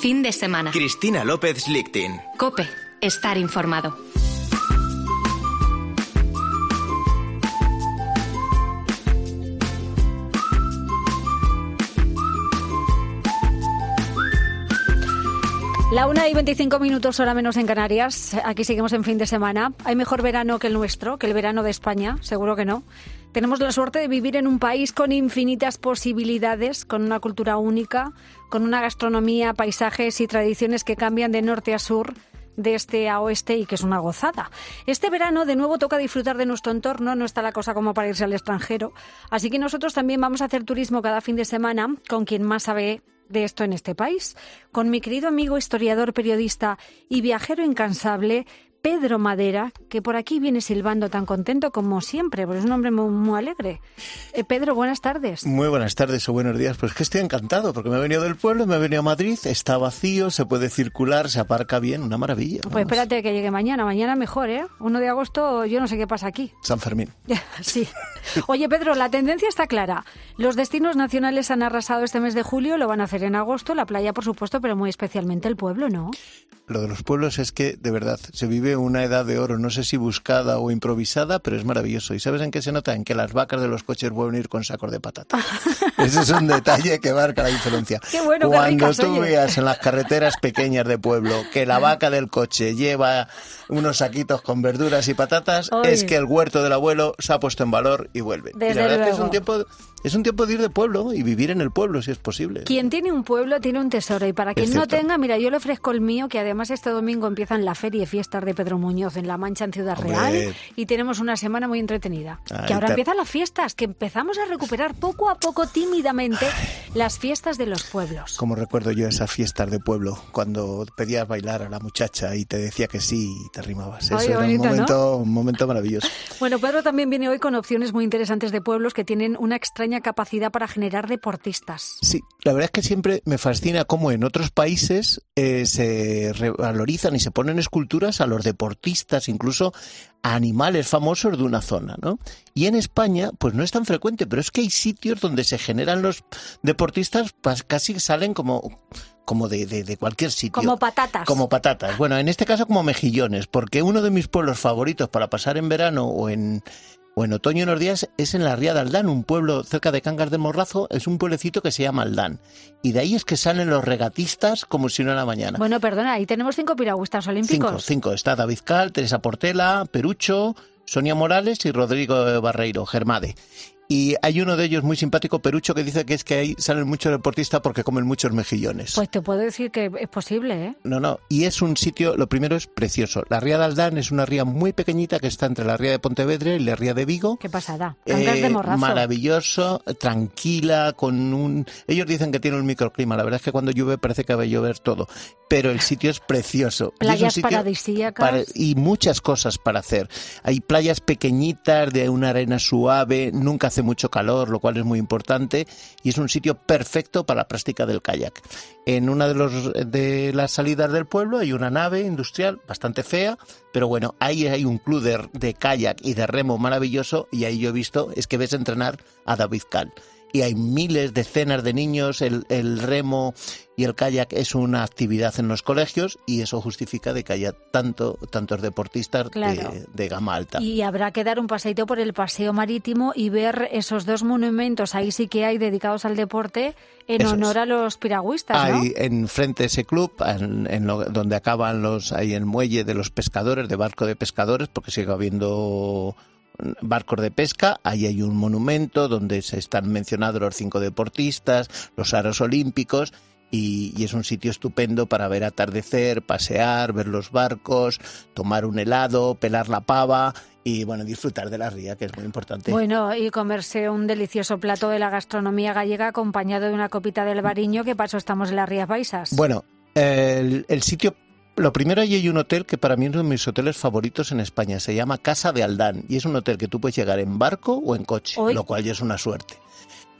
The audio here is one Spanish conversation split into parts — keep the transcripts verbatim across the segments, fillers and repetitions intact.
fin de semana. Cristina López Lichtin. COPE. Estar informado. La una y veinticinco minutos, hora menos en Canarias. Aquí seguimos en fin de semana. ¿Hay mejor verano que el nuestro, que el verano de España? Seguro que no. Tenemos la suerte de vivir en un país con infinitas posibilidades, con una cultura única, con una gastronomía, paisajes y tradiciones que cambian de norte a sur, de este a oeste, y que es una gozada. Este verano de nuevo toca disfrutar de nuestro entorno, no está la cosa como para irse al extranjero. Así que nosotros también vamos a hacer turismo cada fin de semana con quien más sabe de esto en este país, con mi querido amigo, historiador, periodista y viajero incansable, Pedro Madera, que por aquí viene silbando tan contento como siempre, porque es un hombre muy, muy alegre. Eh, Pedro, buenas tardes. Muy buenas tardes o buenos días. Pues que estoy encantado, porque me he venido del pueblo, me he venido a Madrid, está vacío, se puede circular, se aparca bien, una maravilla. Vamos. Pues espérate que llegue mañana, mañana mejor, ¿eh? uno de agosto, yo no sé qué pasa aquí. San Fermín. Sí. Oye, Pedro, la tendencia está clara. Los destinos nacionales han arrasado este mes de julio, lo van a hacer en agosto, la playa, por supuesto, pero muy especialmente el pueblo, ¿no? Lo de los pueblos es que, de verdad, se vive una edad de oro, no sé si buscada o improvisada, pero es maravilloso. ¿Y sabes en qué se nota? En que las vacas de los coches vuelven a ir con sacos de patata. Ese es un detalle que marca la diferencia. Qué bueno, Cuando qué ricas, tú oye. veas en las carreteras pequeñas de pueblo que la vaca del coche lleva unos saquitos con verduras y patatas, Oye. es que el huerto del abuelo se ha puesto en valor y vuelve. Desde y la verdad luego. es que es un tiempo... Es un tiempo de ir de pueblo y vivir en el pueblo, si es posible. Quien tiene un pueblo tiene un tesoro, y para quien no cierto. tenga, mira, yo le ofrezco el mío, que además este domingo empiezan la feria y fiestas de Pedro Muñoz en La Mancha, en Ciudad Hombre. Real, y tenemos una semana muy entretenida. Ay, que ahora te- empiezan las fiestas, que empezamos a recuperar poco a poco, tímidamente, las fiestas de los pueblos. Como recuerdo yo esas fiestas de pueblo, cuando pedías bailar a la muchacha y te decía que sí y te rimabas. Eso Ay, era bonito, un momento, ¿no? un momento maravilloso. Bueno, Pedro también viene hoy con opciones muy interesantes de pueblos que tienen una extraña capacidad para generar deportistas. Sí, la verdad es que siempre me fascina cómo en otros países eh, se revalorizan y se ponen esculturas a los deportistas, incluso a animales famosos de una zona, ¿no? Y en España, pues no es tan frecuente, pero es que hay sitios donde se generan los deportistas, pues casi salen como... como de, de, de cualquier sitio. Como patatas. Como patatas. Bueno, en este caso como mejillones, porque uno de mis pueblos favoritos para pasar en verano o en, o en otoño unos días es en la Ría de Aldán, un pueblo cerca de Cangas del Morrazo, es un pueblecito que se llama Aldán. Y de ahí es que salen los regatistas como si no era mañana. Bueno, perdona, ahí tenemos cinco piragüistas olímpicos. Cinco, cinco. Está David Cal, Teresa Portela, Perucho, Sonia Morales y Rodrigo Barreiro, Germade. Y hay uno de ellos muy simpático, Perucho, que dice que es que ahí salen muchos deportistas porque comen muchos mejillones. Pues te puedo decir que es posible, ¿eh? No, no, y es un sitio, lo primero es precioso. La Ría de Aldán es una ría muy pequeñita que está entre la Ría de Pontevedra y la Ría de Vigo. Qué pasada. Cangas Eh, de Morrazo. maravilloso, tranquila, con un... Ellos dicen que tiene un microclima, la verdad es que cuando llueve parece que va a llover todo, pero el sitio es precioso. Y es un Playas sitio paradisíacas. para- y muchas cosas para hacer. Hay playas pequeñitas de una arena suave, nunca hace mucho calor, lo cual es muy importante, y es un sitio perfecto para la práctica del kayak. En una de, los, de las salidas del pueblo hay una nave industrial bastante fea, pero bueno, ahí hay un club de, de kayak y de remo maravilloso, y ahí yo he visto, es que ves entrenar a David Cal. Y hay miles, decenas de niños, el, el remo y el kayak es una actividad en los colegios, y eso justifica de que haya tanto, tantos deportistas Claro. de, de gama alta. Y habrá que dar un paseito por el paseo marítimo y ver esos dos monumentos, ahí sí que hay, dedicados al deporte, en Eso honor es. a los piragüistas, ¿no? Hay enfrente de ese club, en, en lo- donde acaban los, hay el muelle de los pescadores, de barco de pescadores, porque sigue habiendo barcos de pesca, ahí hay un monumento donde se están mencionados los cinco deportistas, los aros olímpicos, y, y es un sitio estupendo para ver atardecer, pasear, ver los barcos, tomar un helado, pelar la pava y bueno, disfrutar de la ría, que es muy importante. Bueno, y comerse un delicioso plato de la gastronomía gallega acompañado de una copita del Bariño, que paso estamos en las Rías Baixas. Bueno, el, el sitio... Lo primero, ahí hay un hotel que para mí es uno de mis hoteles favoritos en España. Se llama Casa de Aldán y es un hotel que tú puedes llegar en barco o en coche, Hoy. lo cual ya es una suerte.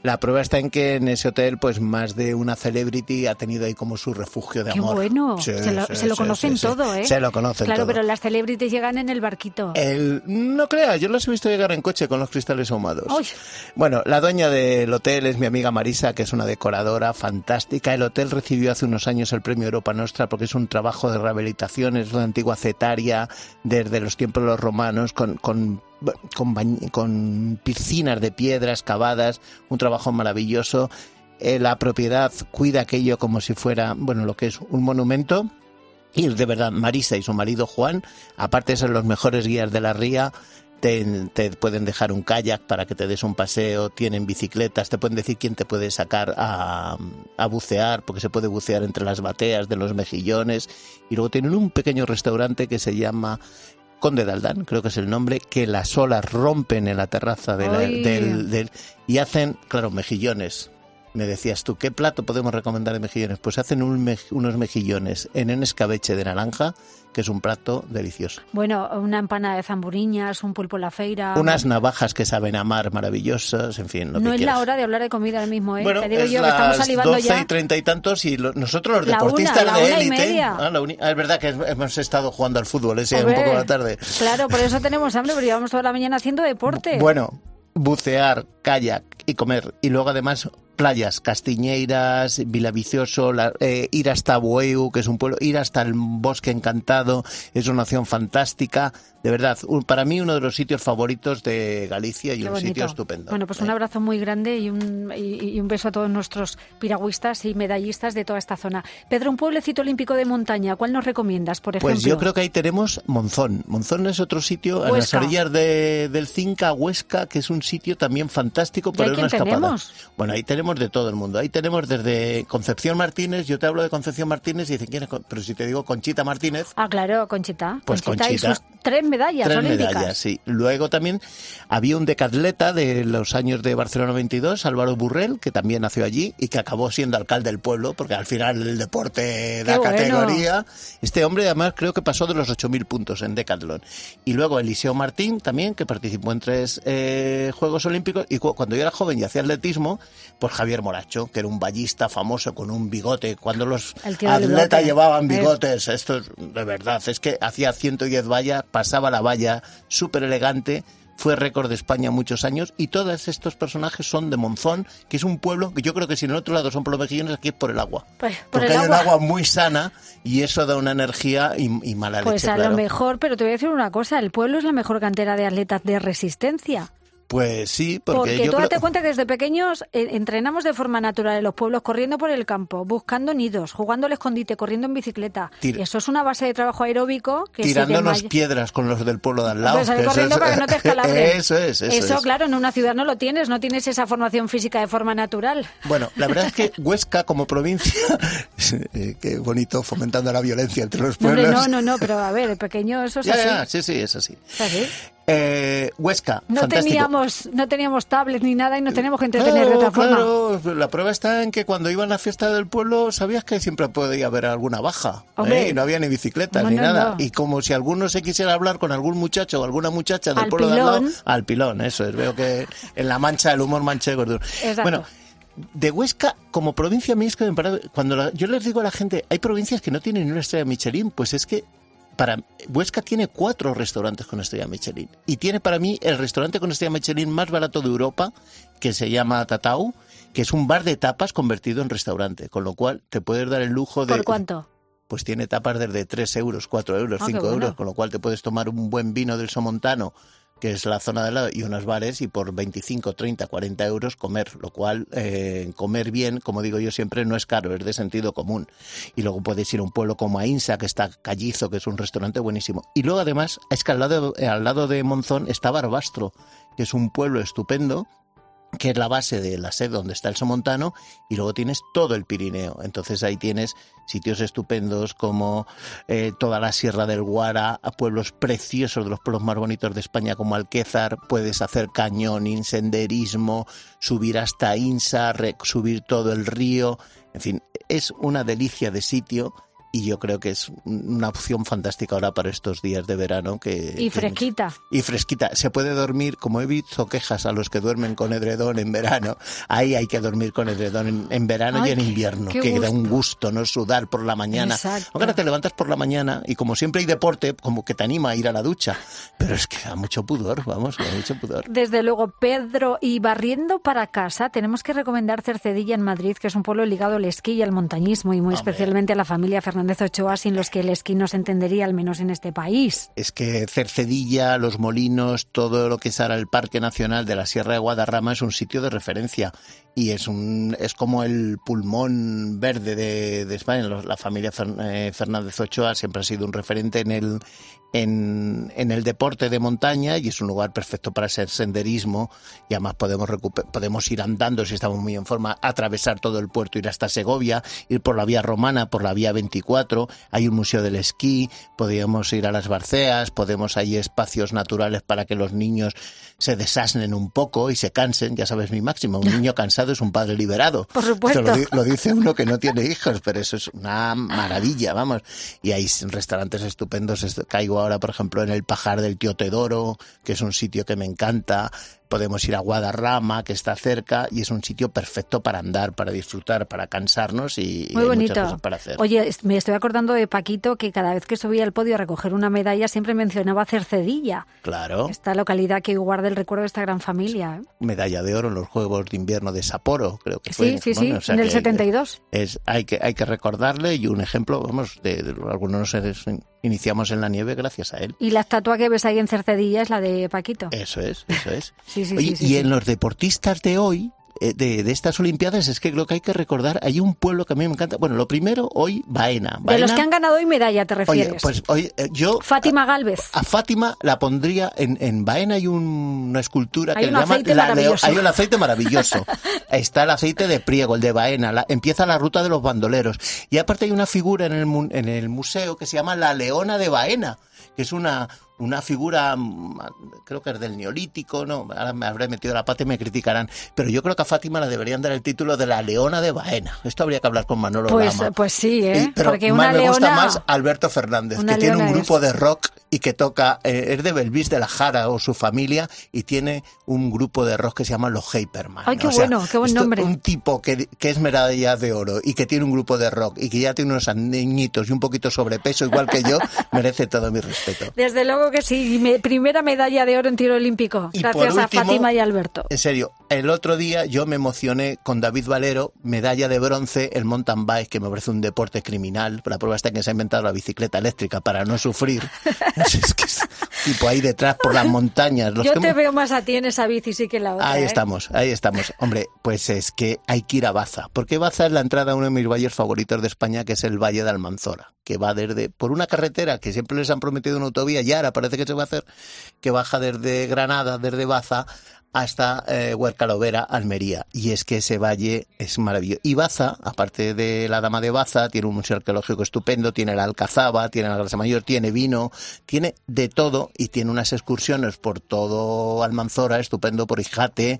La prueba está en que en ese hotel, pues más de una celebrity ha tenido ahí como su refugio de ¡Qué amor. bueno! Sí, se lo, sí, se lo sí, conocen sí, todo, sí. ¿eh? Se lo conocen Claro, todo. pero las celebrities llegan en el barquito. El, no creas, yo los he visto llegar en coche con los cristales ahumados. ¡Uy! Bueno, la dueña del hotel es mi amiga Marisa, que es una decoradora fantástica. El hotel recibió hace unos años el premio Europa Nostra porque es un trabajo de rehabilitación, es una antigua cetaria desde los tiempos de los romanos, con, con, con, bañ- con piscinas de piedras cavadas, un trabajo maravilloso. Eh, la propiedad cuida aquello como si fuera, bueno, lo que es un monumento. Y de verdad, Marisa y su marido Juan, aparte de ser los mejores guías de la ría, te, te pueden dejar un kayak para que te des un paseo, tienen bicicletas, te pueden decir quién te puede sacar a, a bucear, porque se puede bucear entre las bateas de los mejillones. Y luego tienen un pequeño restaurante que se llama Conde de Aldán, creo que es el nombre, que las olas rompen en la terraza de la- ¡Ay! del, del... y hacen, claro, mejillones. Me decías tú, ¿qué plato podemos recomendar de mejillones? Pues hacen un mej- unos mejillones en un escabeche de naranja, que es un plato delicioso. Bueno, una empanada de zamburiñas, un pulpo a la feira. Unas navajas que saben a mar maravillosas, en fin, lo No que es quieras. la hora de hablar de comida ahora mismo, ¿eh? Bueno, Te digo es yo que estamos las salivando doce ya. y treinta y tantos y lo- nosotros los La deportistas una, la de una y élite... media. Ah, la uni- ah, es verdad que hemos estado jugando al fútbol, ese Hombre, un poco a la tarde. Claro, por eso tenemos hambre, pero llevamos toda la mañana haciendo deporte. Bueno, bucear, kayak y comer. Y luego además playas, Castiñeiras, Vilavicioso, la, eh, ir hasta Bueu, que es un pueblo, ir hasta el Bosque Encantado, es una opción fantástica. De verdad, un, para mí uno de los sitios favoritos de Galicia y Qué un bonito. sitio estupendo. Bueno, pues ¿eh? un abrazo muy grande y un, y, y un beso a todos nuestros piragüistas y medallistas de toda esta zona. Pedro, un pueblecito olímpico de montaña, ¿cuál nos recomiendas, por ejemplo? Pues yo creo que ahí tenemos Monzón. Monzón es otro sitio, a las Huesca. orillas de, del Cinca, Huesca, que es un sitio también fantástico ¿Y para ahí una quién escapada. tenemos? Bueno, ahí tenemos de todo el mundo. Ahí tenemos desde Concepción Martínez, yo te hablo de Concepción Martínez y dicen, ¿quién es? Con-?" Pero si te digo Conchita Martínez, Ah, claro, Conchita. Pues Conchita, Conchita. y sus tres medallas tres olímpicas. medallas, sí. Luego también había un decatleta de los años de Barcelona veintidós, Álvaro Burrell, que también nació allí y que acabó siendo alcalde del pueblo, porque al final el deporte da Qué bueno. categoría. Este hombre además creo que pasó de los ocho mil puntos en decatlón. Y luego Eliseo Martín también, que participó en tres eh, Juegos Olímpicos. Y cu- cuando yo era joven y hacía atletismo, pues Javier Moracho, que era un vallista famoso con un bigote. Cuando los El tío del atletas bigote. llevaban Eh. bigotes, esto es de verdad, es que hacía ciento diez vallas, pasaba la valla, súper elegante, fue récord de España muchos años y todos estos personajes son de Monzón, que es un pueblo que yo creo que si en el otro lado son por los mejillones, aquí es por el agua. Pues, por Porque el hay agua. un agua muy sana y eso da una energía y, y mala Pues leche, a claro. lo mejor, pero te voy a decir una cosa, el pueblo es la mejor cantera de atletas de resistencia. Pues sí, porque, Porque, yo tú creo... date cuenta que desde pequeños eh, entrenamos de forma natural en los pueblos, corriendo por el campo, buscando nidos, jugando al escondite, corriendo en bicicleta. Tira- Y eso es una base de trabajo aeróbico que si de tirándonos may- piedras con los del pueblo de al lado. Pues salir que eso corriendo es- para que no te escalabren. Eso es, eso, Eso, es. claro, en una ciudad no lo tienes, no tienes esa formación física de forma natural. Bueno, la verdad es que Huesca como provincia, eh, qué bonito, fomentando la violencia entre los No, hombre, pueblos. no, no, no, pero a ver, de pequeño eso es Ya, así. ya, sí, sí, es así. Es así. Eh, Huesca, No fantástico. teníamos, no teníamos tablets ni nada y nos teníamos que entretener Claro, de otra forma. claro. La prueba está en que cuando iban a la fiesta del pueblo sabías que siempre podía haber alguna baja. Hombre. ¿eh? Y no había ni bicicletas No, ni no, nada. no. Y como si alguno se quisiera hablar con algún muchacho o alguna muchacha del Al pueblo de al lado, pilón. al pilón, eso es. Veo que en la mancha el humor manchego. Exacto. Bueno, de Huesca, como provincia, a mí es que me parece- cuando la- yo les digo a la gente, hay provincias que no tienen ni una estrella Michelin, pues es que para Huesca tiene cuatro restaurantes con estrella Michelin y tiene para mí el restaurante con estrella Michelin más barato de Europa, que se llama Tatau, que es un bar de tapas convertido en restaurante, con lo cual te puedes dar el lujo de... ¿Por cuánto? Pues tiene tapas desde tres euros, cuatro euros, Ah, qué cinco bueno. euros, con lo cual te puedes tomar un buen vino del Somontano, que es la zona de al lado, y unos bares, y por veinticinco, treinta, cuarenta euros comer, lo cual eh, comer bien, como digo yo siempre, no es caro, es de sentido común. Y luego puedes ir a un pueblo como Ainsa, que está Callizo, que es un restaurante buenísimo. Y luego además, es que al lado, eh, al lado de Monzón está Barbastro, que es un pueblo estupendo, que es la base de la sede donde está el Somontano, y luego tienes todo el Pirineo. Entonces ahí tienes sitios estupendos como eh, toda la Sierra del Guara, a pueblos preciosos, de los pueblos más bonitos de España como Alquézar, puedes hacer cañoning, senderismo, subir hasta Insa, re- subir todo el río, en fin, es una delicia de sitio. y yo creo que es una opción fantástica ahora para estos días de verano. Que, y que fresquita. Mucho, y fresquita. Se puede dormir, como he visto quejas a los que duermen con edredón en verano, ahí hay que dormir con edredón en, en verano Ay, y en invierno, que gusto. Da un gusto no sudar por la mañana. Exacto. Aunque ahora te levantas por la mañana y como siempre hay deporte, como que te anima a ir a la ducha, pero es que da mucho pudor, vamos, da mucho pudor. Desde luego, Pedro, y barriendo para casa, tenemos que recomendar Cercedilla en Madrid, que es un pueblo ligado al esquí y al montañismo, y muy Hombre. especialmente a la familia Fernández Ochoa, sin los que el esquí no se entendería, al menos en este país. Es que Cercedilla, Los Molinos, todo lo que es ahora el Parque Nacional de la Sierra de Guadarrama es un sitio de referencia y es un es como el pulmón verde de, de España. La familia Fernández Ochoa siempre ha sido un referente en el En, en el deporte de montaña y es un lugar perfecto para hacer senderismo y además podemos recuper- podemos ir andando si estamos muy en forma, atravesar todo el puerto, ir hasta Segovia, ir por la vía romana, por la vía veinticuatro, hay un museo del esquí, podemos ir a las Barceas, podemos hay espacios naturales para que los niños se desasnen un poco y se cansen, ya sabes mi máxima, un niño cansado es un padre liberado. Por supuesto. Esto lo, lo dice uno que no tiene hijos, pero eso es una maravilla, vamos. Y hay restaurantes estupendos, caigo ahora, por ejemplo, en el Pajar del Tío Teodoro, que es un sitio que me encanta. Podemos ir a Guadarrama, que está cerca, y es un sitio perfecto para andar, para disfrutar, para cansarnos y, Muy y hay bonito. muchas cosas para hacer. Oye, me estoy acordando de Paquito, que cada vez que subía al podio a recoger una medalla siempre mencionaba Cercedilla. Claro. Esta localidad que guarda el recuerdo de esta gran familia. ¿eh? Medalla de oro en los Juegos de Invierno de Sapporo, creo que sí, fue. Sí, bueno, sí, o sea en el que setenta y dos. Es, hay, que, hay que recordarle y un ejemplo, vamos, de, de algunos seres iniciamos en la nieve gracias a él. Y la estatua que ves ahí en Cercedilla es la de Paquito. Eso es, eso es. sí, sí, Oye, sí, sí, y sí. en los deportistas de hoy, de, de estas Olimpiadas, es que creo que hay que recordar, hay un pueblo que a mí me encanta. Bueno, lo primero, hoy, Baena. Baena de los que han ganado hoy medalla, ¿te refieres? Oye, pues hoy yo... Fátima Gálvez. A, a Fátima la pondría, en, en Baena hay un, una escultura hay que un se llama... aceite La maravilloso. Leo, hay un aceite maravilloso. Está el aceite de Priego, el de Baena. La, empieza la ruta de los bandoleros. Y aparte hay una figura en el, en el museo que se llama la Leona de Baena, que es una... una figura, creo que es del Neolítico, no, ahora me habré metido la pata y me criticarán, pero yo creo que a Fátima le deberían dar el título de la Leona de Baena. Esto habría que hablar con Manolo pues, Lama. Pues sí, ¿eh? Y, pero Porque más una me leona... gusta más Alberto Fernández, que tiene un grupo es. de rock y que toca, eh, es de Belvis de la Jara o su familia, y tiene un grupo de rock que se llama Los Hyperman. Ay, qué o sea, bueno, qué buen esto, nombre. Un tipo que, que es medalla de oro y que tiene un grupo de rock y que ya tiene unos niñitos y un poquito sobrepeso igual que yo, merece todo mi respeto. Desde luego que sí, me, primera medalla de oro en tiro olímpico, y gracias último, a Fátima y Alberto. En serio, el otro día yo me emocioné con David Valero, medalla de bronce, el mountain bike, que me parece un deporte criminal. La prueba está en que se ha inventado la bicicleta eléctrica para no sufrir. Es que es tipo ahí detrás por las montañas. Los yo que te hemos... veo más a ti en esa bici sí que en la otra. Ahí ¿eh? estamos, ahí estamos. Hombre, pues es que hay que ir a Baza, porque Baza es la entrada a uno de mis valles favoritos de España, que es el Valle de Almanzora, que va desde, por una carretera que siempre les han prometido una autovía y ahora parece que se va a hacer, que baja desde Granada, desde Baza, hasta eh, Huercalovera, Almería. Y es que ese valle es maravilloso. Y Baza, aparte de la Dama de Baza, tiene un museo arqueológico estupendo, tiene la Alcazaba, tiene la Grasa Mayor, tiene vino, tiene de todo y tiene unas excursiones por todo Almanzora, estupendo, por Ijate,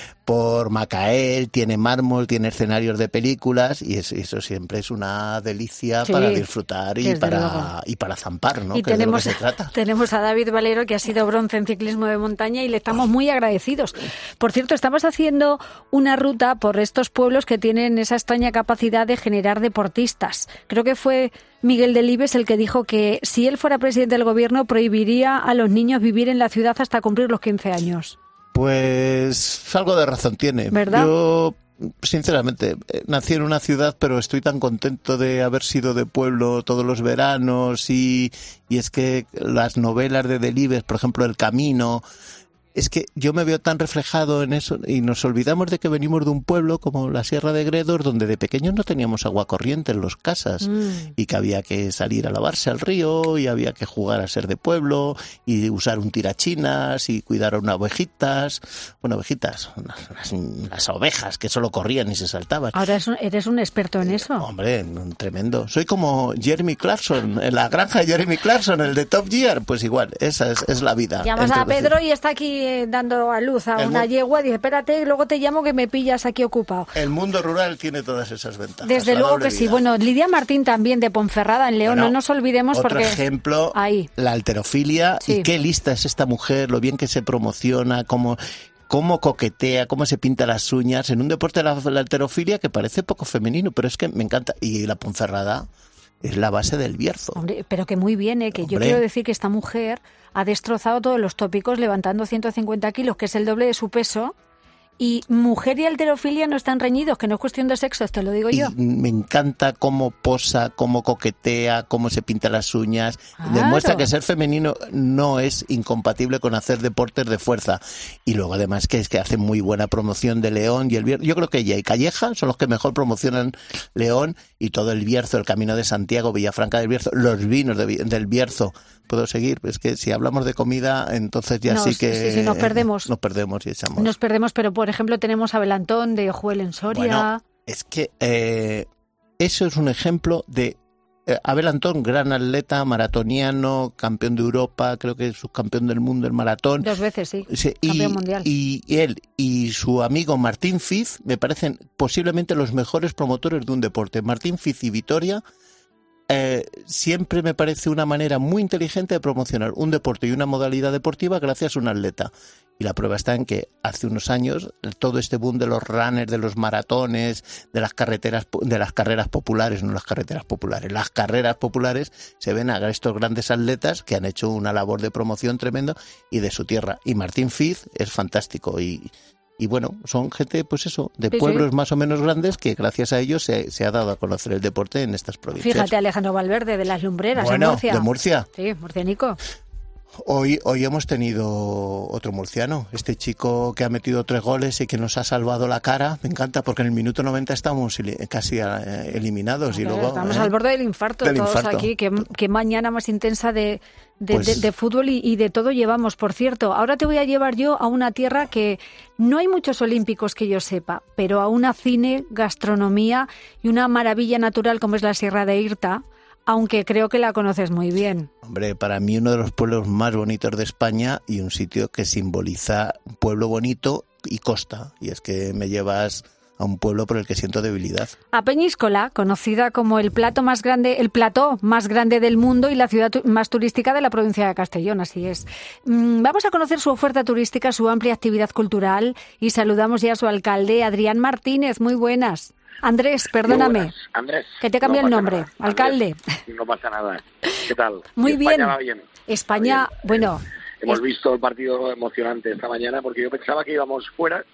por Macael, tiene mármol, tiene escenarios de películas y es, eso siempre es una delicia sí, para disfrutar y para, y para zampar, ¿no? Y que tenemos, es de lo que se trata. Tenemos a David Valero, que ha sido bronce en ciclismo de montaña y le estamos muy agradecidos. Por cierto, estamos haciendo una ruta por estos pueblos que tienen esa extraña capacidad de generar deportistas. Creo que fue Miguel Delibes el que dijo que si él fuera presidente del gobierno prohibiría a los niños vivir en la ciudad hasta cumplir los quince años. Pues algo de razón tiene. ¿Verdad? Yo, sinceramente, nací en una ciudad, pero estoy tan contento de haber sido de pueblo todos los veranos y, y es que las novelas de Delibes, por ejemplo, El Camino... Es que yo me veo tan reflejado en eso y nos olvidamos de que venimos de un pueblo como la Sierra de Gredos, donde de pequeños no teníamos agua corriente en las casas mm. y que había que salir a lavarse al río y había que jugar a ser de pueblo y usar un tirachinas y cuidar a unas ovejitas, bueno, ovejitas, las, las ovejas que solo corrían y se saltaban. Ahora eres un experto en eso. Hombre, tremendo. Soy como Jeremy Clarkson, en la granja de Jeremy Clarkson, el de Top Gear, pues igual, esa es, es la vida. Llamas a Pedro y está aquí eh, dando a luz a El una mu- yegua, dice, espérate, luego te llamo que me pillas aquí ocupado. El mundo rural tiene todas esas ventajas. Desde la luego doble que sí. vida. Bueno, Lidia Martín también de Ponferrada, en León, Bueno, no nos olvidemos otro porque... ejemplo, Ahí. la halterofilia, Sí. y qué lista es esta mujer, lo bien que se promociona, cómo, cómo coquetea, cómo se pinta las uñas, en un deporte de la, la halterofilia que parece poco femenino, pero es que me encanta. Y la Ponferrada es la base del Bierzo. Hombre, pero que muy bien, ¿eh? Que yo Hombre. quiero decir que esta mujer ha destrozado todos los tópicos levantando ciento cincuenta kilos, que es el doble de su peso. Y mujer y halterofilia no están reñidos, que no es cuestión de sexo, te lo digo Y yo. me encanta cómo posa, cómo coquetea, cómo se pinta las uñas. Claro. Demuestra que ser femenino no es incompatible con hacer deportes de fuerza. Y luego además que es que hace muy buena promoción de León y el Bierzo. Yo creo que ella y Calleja son los que mejor promocionan León y todo el Bierzo, el Camino de Santiago, Villafranca del Bierzo, los vinos de, del Bierzo. Puedo seguir, es que si hablamos de comida, entonces ya Nos- sí que sí, sí, nos perdemos. Nos perdemos y echamos. Nos perdemos, pero por ejemplo tenemos a Belantón de Juel en Soria. Bueno, es que eh, eso es un ejemplo de eh, Abel Antón, gran atleta, maratoniano, campeón de Europa, creo que es subcampeón del mundo en maratón. Dos veces, sí. Sí, y, Campeón mundial. y él y su amigo Martín Fiz me parecen posiblemente los mejores promotores de un deporte. Martín Fiz y Vitoria eh, siempre me parece una manera muy inteligente de promocionar un deporte y una modalidad deportiva gracias a un atleta. Y la prueba está en que hace unos años todo este boom de los runners, de los maratones, de las carreteras, de las carreras populares, no las carreteras populares, las carreras populares, se ven a estos grandes atletas que han hecho una labor de promoción tremenda y de su tierra. Y Martín Fiz es fantástico y Y bueno, son gente, pues eso, de Sí, pueblos sí. más o menos grandes que gracias a ellos se, se ha dado a conocer el deporte en estas provincias. Fíjate, Alejandro Valverde de las Lumbreras Bueno, en Murcia. de Murcia. Sí, murcianico. Hoy, hoy hemos tenido otro murciano, este chico que ha metido tres goles y que nos ha salvado la cara. Me encanta porque en el minuto noventa estábamos eli- casi eh, eliminados. y Claro, luego estamos eh, al borde del infarto del todos infarto. aquí. Qué, qué mañana más intensa de, de, Pues- de- de fútbol y, y de todo llevamos. Por cierto, ahora te voy a llevar yo a una tierra que no hay muchos olímpicos que yo sepa, pero a una cine, gastronomía y una maravilla natural como es la Sierra de Irta, aunque creo que la conoces muy bien. Hombre, para mí uno de los pueblos más bonitos de España y un sitio que simboliza un pueblo bonito y costa. Y es que me llevas a un pueblo por el que siento debilidad. A Peñíscola, conocida como el plato más grande, el plató más grande del mundo y la ciudad tu- más turística de la provincia de Castellón, así es. Mm, Vamos a conocer su oferta turística, su amplia actividad cultural y saludamos ya a su alcalde, Adrián Martínez. Muy buenas. Andrés, perdóname. Muy buenas. Andrés. Que te cambie no el pasa nombre. nada. Alcalde. Andrés, no pasa nada. ¿Qué tal? Muy España bien. va bien. España, Va bien. bueno, Hemos es- visto el partido emocionante esta mañana porque yo pensaba que íbamos fuera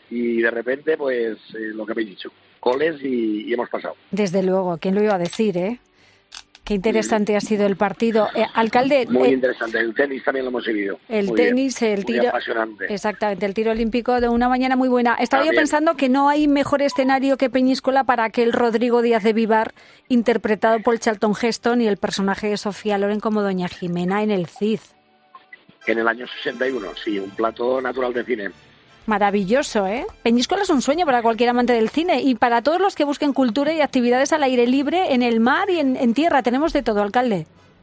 y de repente, pues, eh, lo que habéis dicho, goles y, y hemos pasado. desde luego, ¿quién lo iba a decir, eh? Qué interesante ha sido el partido. Eh, alcalde, Muy eh, interesante. El tenis también lo hemos seguido. el Muy bien. tenis, el Muy tiro. apasionante. Exactamente, el tiro olímpico de una mañana muy buena. Estaba yo También. pensando que no hay mejor escenario que Peñíscola para aquel Rodrigo Díaz de Vivar, interpretado por Charlton Heston y el personaje de Sofía Loren como Doña Jimena en el Cid. En el año sesenta y uno, sí, un plato natural de cine. Maravilloso, ¿eh? Peñíscola es un sueño para cualquier amante del cine y para todos los que busquen cultura y actividades al aire libre, en el mar y en, en tierra. Tenemos de todo, alcalde.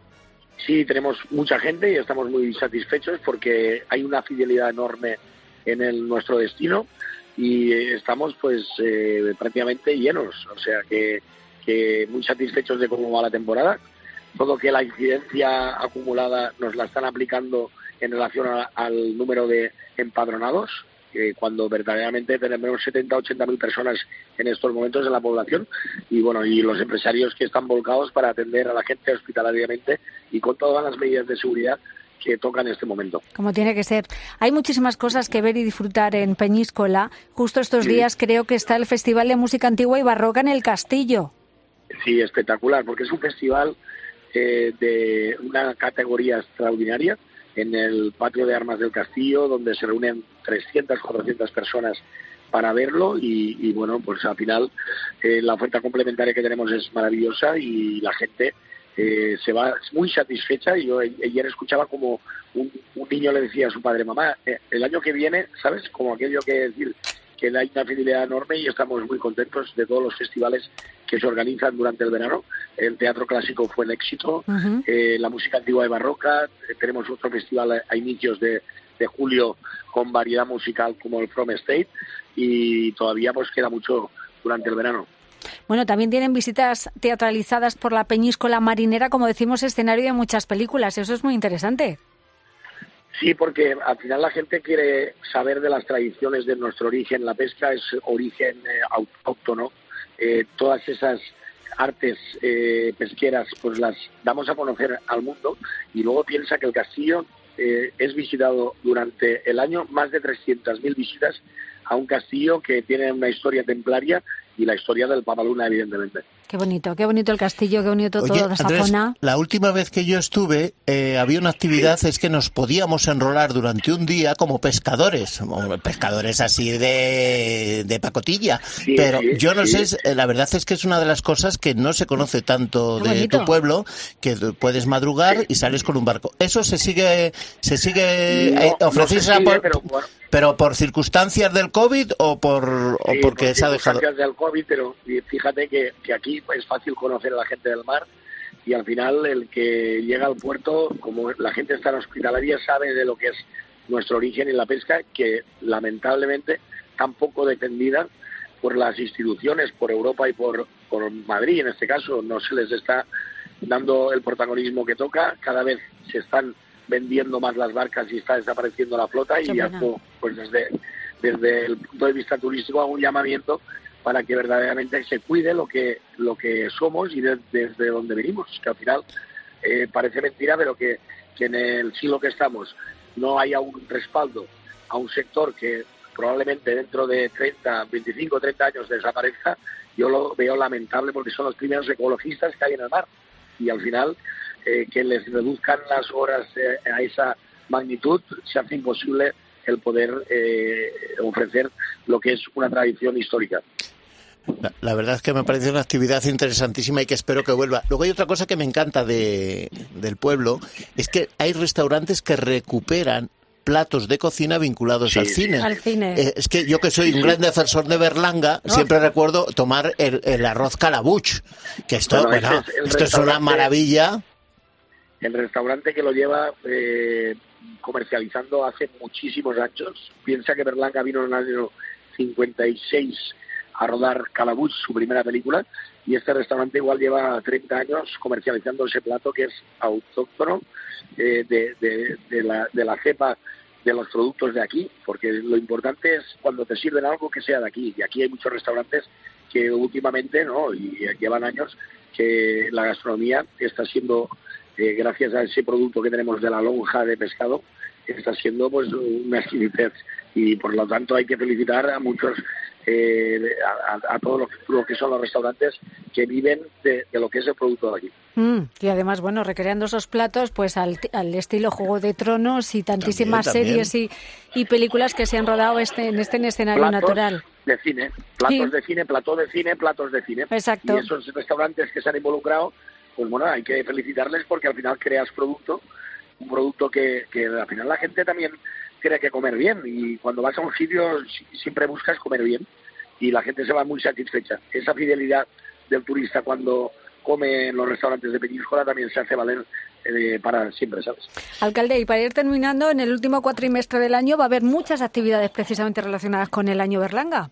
Sí, tenemos mucha gente y estamos muy satisfechos porque hay una fidelidad enorme en el, nuestro destino y eh, estamos pues eh, prácticamente llenos, o sea que, que muy satisfechos de cómo va la temporada. Todo que la incidencia acumulada nos la están aplicando en relación a- al número de empadronados, eh, cuando verdaderamente tenemos setenta, ochenta mil personas en estos momentos en la población y bueno, y los empresarios que están volcados para atender a la gente hospitalariamente y con todas las medidas de seguridad que tocan en este momento. Como tiene que ser. Hay muchísimas cosas que ver y disfrutar en Peñíscola. Justo estos Sí. días creo que está el Festival de Música Antigua y Barroca en el Castillo. Sí, espectacular, porque es un festival eh, de una categoría extraordinaria en el patio de armas del Castillo, donde se reúnen trescientas, cuatrocientas personas para verlo y, y bueno, pues al final eh, la oferta complementaria que tenemos es maravillosa y la gente eh, se va muy satisfecha. Y yo a- ayer escuchaba como un, un niño le decía a su padre, mamá, eh, el año que viene, ¿sabes? Como aquello que decir que hay una fidelidad enorme y estamos muy contentos de todos los festivales que se organizan durante el verano. El teatro clásico fue un éxito, Ujú. eh, la música antigua y barroca, eh, tenemos otro festival a, a inicios de, de julio con variedad musical como el From State, y todavía pues queda mucho durante el verano. Bueno, también tienen visitas teatralizadas por la Peñíscola Marinera, como decimos, escenario de muchas películas. Eso es muy interesante. Sí, porque al final la gente quiere saber de las tradiciones de nuestro origen. La pesca es origen eh, autóctono. Eh, todas esas artes eh, pesqueras pues las damos a conocer al mundo, y luego piensa que el castillo eh, es visitado durante el año, más de trescientas mil visitas a un castillo que tiene una historia templaria y la historia del Papaluna, evidentemente. Qué bonito, qué bonito el castillo, qué bonito Oye, toda esa Andrés, zona. La última vez que yo estuve, eh, había una actividad, es que nos podíamos enrolar durante un día como pescadores, como pescadores así de, de pacotilla. Sí, Pero sí, yo no sí. sé, la verdad es que es una de las cosas que no se conoce tanto Qué de bonito. tu pueblo, que puedes madrugar y sales con un barco. ¿Eso se sigue, se sigue No, eh, no ofreciendo se sigue, por, pero bueno. pero por circunstancias del COVID o por o Sí, porque por se ha dejado? circunstancias del COVID, pero fíjate que, que aquí es fácil conocer a la gente del mar, y al final el que llega al puerto, como la gente está en hospitalaria, sabe de lo que es nuestro origen en la pesca, que lamentablemente tampoco defendida por las instituciones, por Europa y por, por Madrid en este caso, no se les está dando el protagonismo que toca. Cada vez se están vendiendo más las barcas y está desapareciendo la flota, y ya pues desde, desde el punto de vista turístico hago un llamamiento para que verdaderamente se cuide lo que lo que somos y de, desde donde venimos, que al final eh, parece mentira, pero que, que en el siglo que estamos no haya un respaldo a un sector que probablemente dentro de treinta, veinticinco, treinta años desaparezca. Yo lo veo lamentable, porque son los primeros ecologistas que hay en el mar, y al final eh, que les reduzcan las horas eh, a esa magnitud se hace imposible el poder eh, ofrecer lo que es una tradición histórica. La, la verdad es que me parece una actividad interesantísima y que espero que vuelva. Luego hay otra cosa que me encanta de, del pueblo, es que hay restaurantes que recuperan platos de cocina vinculados sí, al cine. Al cine. Eh, es que yo, que soy un gran defensor de Berlanga, Oh. siempre recuerdo tomar el, el arroz calabuch, que esto, Bueno, bueno, ese es el esto es una restaurante- maravilla. El restaurante que lo lleva eh, comercializando hace muchísimos años. Piensa que Berlanga vino en el año cincuenta y seis a rodar Calabuch, su primera película, y este restaurante igual lleva treinta años comercializando ese plato que es autóctono eh, de, de, de, la, de la cepa de los productos de aquí, porque lo importante es cuando te sirven algo que sea de aquí, y aquí hay muchos restaurantes que últimamente, no, y llevan años, que la gastronomía está siendo, eh, gracias a ese producto que tenemos de la lonja de pescado, está siendo pues una exquisitez, y por lo tanto hay que felicitar a muchos, eh, a, a todos los, los que son los restaurantes que viven de, de lo que es el producto de aquí. Mm, y además, bueno, recreando esos platos pues al, al estilo Juego de Tronos y tantísimas También, también. series y, y películas que se han rodado este, en este en escenario Platos natural. de cine, platos Sí. de cine, plató de cine, platos de cine. Exacto. Y esos restaurantes que se han involucrado, pues bueno, hay que felicitarles, porque al final creas producto, un producto que, que al final la gente también tiene que comer bien, y cuando vas a un sitio siempre buscas comer bien y la gente se va muy satisfecha. Esa fidelidad del turista cuando come en los restaurantes de Peñíscola también se hace valer eh, para siempre, ¿sabes? Alcalde, y para ir terminando, en el último cuatrimestre del año va a haber muchas actividades precisamente relacionadas con el año Berlanga.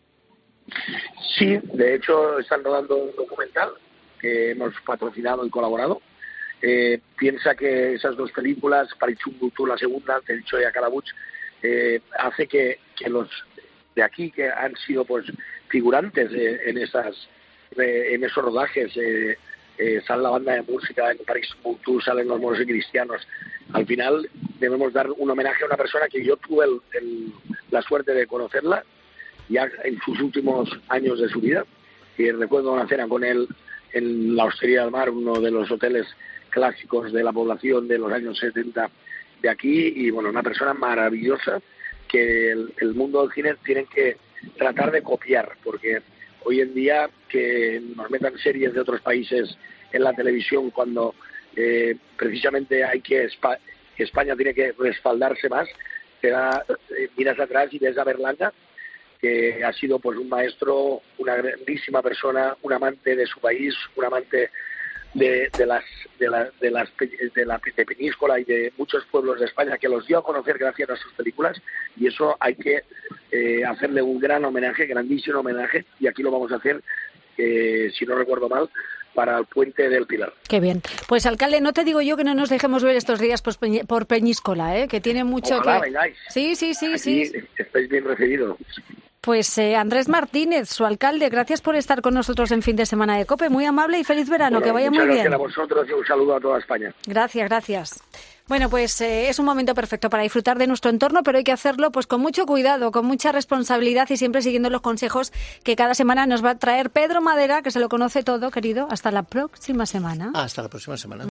Sí, de hecho están rodando un documental que hemos patrocinado y colaborado. Eh, piensa que esas dos películas, Parichumbutu, la segunda, te he dicho ya Calabuch, eh, hace que, que los de aquí que han sido pues figurantes eh, en esas eh, en esos rodajes, eh, eh, sale la banda de música, en Parichumbutu salen los moros y cristianos. Al final debemos dar un homenaje a una persona que yo tuve el, el, la suerte de conocerla ya en sus últimos años de su vida, y recuerdo una cena con él en la Hostería del Mar, uno de los hoteles clásicos de la población de los años setenta de aquí, y bueno, una persona maravillosa que el, el mundo del cine tiene que tratar de copiar, porque hoy en día que nos metan series de otros países en la televisión cuando eh, precisamente hay que Espa- España tiene que respaldarse más, te da, eh, miras atrás y ves a Berlanga, que ha sido pues un maestro, una grandísima persona, un amante de su país, un amante de, de las de la, de las de la de Peñíscola y de muchos pueblos de España, que los dio a conocer gracias a sus películas, y eso hay que eh, hacerle un gran homenaje, grandísimo homenaje, y aquí lo vamos a hacer, eh, si no recuerdo mal, para el Puente del Pilar. Qué bien. Pues, alcalde, no te digo yo que no nos dejemos ver estos días por Peñíscola, ¿eh? Que tiene mucho Ojalá que... vengáis. Sí, sí, sí, aquí sí. estáis bien recibidos. Pues eh, Andrés Martínez, su alcalde, gracias por estar con nosotros en Fin de Semana de COPE. Muy amable y feliz verano, Bueno, que vaya muy muchas bien. gracias a vosotros y un saludo a toda España. Gracias, gracias. Bueno, pues eh, es un momento perfecto para disfrutar de nuestro entorno, pero hay que hacerlo pues con mucho cuidado, con mucha responsabilidad y siempre siguiendo los consejos que cada semana nos va a traer Pedro Madera, que se lo conoce todo, querido. Hasta la próxima semana. Hasta la próxima semana.